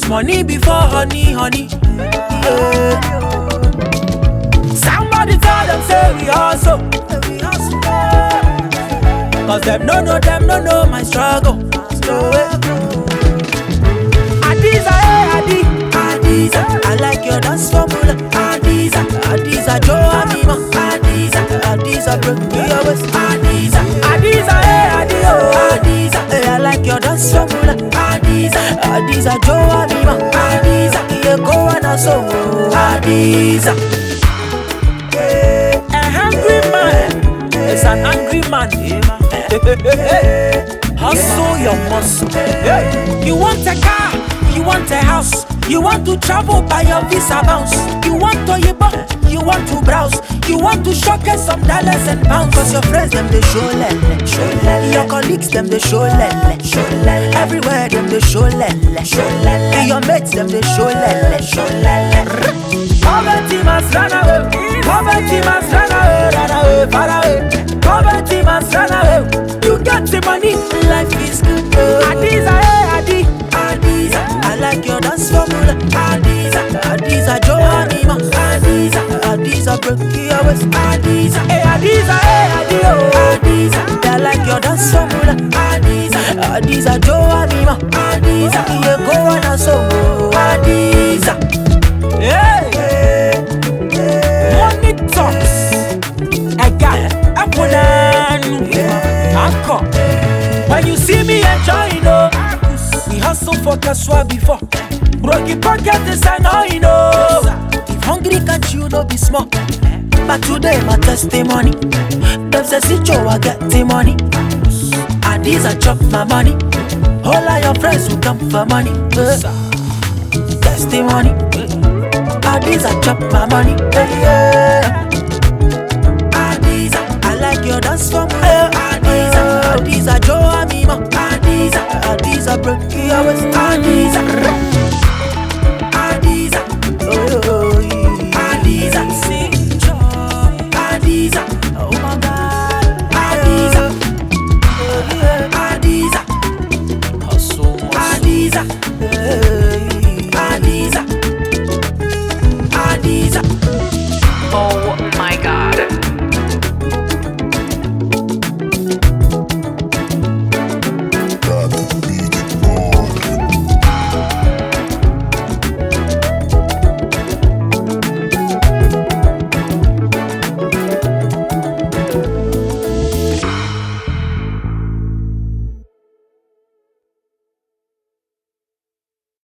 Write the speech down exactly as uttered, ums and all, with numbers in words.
Cause money before honey, honey. Yeah. Somebody tell them say we hustle. Cause them no know, them no know my struggle. Adiza, eh, Adi, Adiza, I like your dance formula. Adiza, Adiza, Joe Amima. Adiza, Adiza, break me your waist. Adiza, Adiza, eh, Adi, oh, Adiza, eh, I like your dance formula. Adiza, Adiza, Joe Amima. Adiza, yeah, go on a song. Adiza, a hungry man is an angry man. Hustle your muscle. You want a car, you want a house, you want to travel by your visa bounce. You want to yiba, you want to browse, you want to showcase some dollars and pounds. Cause your friends them they show lele, show lele. Your colleagues them they show lele, show lele. Everywhere them they show lele, show lele. Your mates them they show lele, show lele. Poverty must run away, poverty must run away, run away, far away. Poverty must run away. You got the money, life is good. Adiza, eh, Adi, Adiza, I like your dance formula. Adiza, Adiza, Joe Anima. Adiza, Adiza, break your waist. Adiza, eh, Adiza, eh, Adi, oh, Adiza, I like your dance formula. Adiza, Adiza, Joe Anima. Adiza, yeah, go on a song. Adiza, hey, money talks. I got it. When you see me enjoying, oh, we hustle for Kaswa before. Broken pocket is I know, you know. If hungry can't you no be small. But today my testimony. Them say sit you I get the money. And these I chop my money. All of your friends who come for money. Uh, testimony. And these I chop my money. Uh, yeah. I like your dance formula. Adiza, Adiza, Joe Amima. Adiza, Adiza, break your waist. Adiza.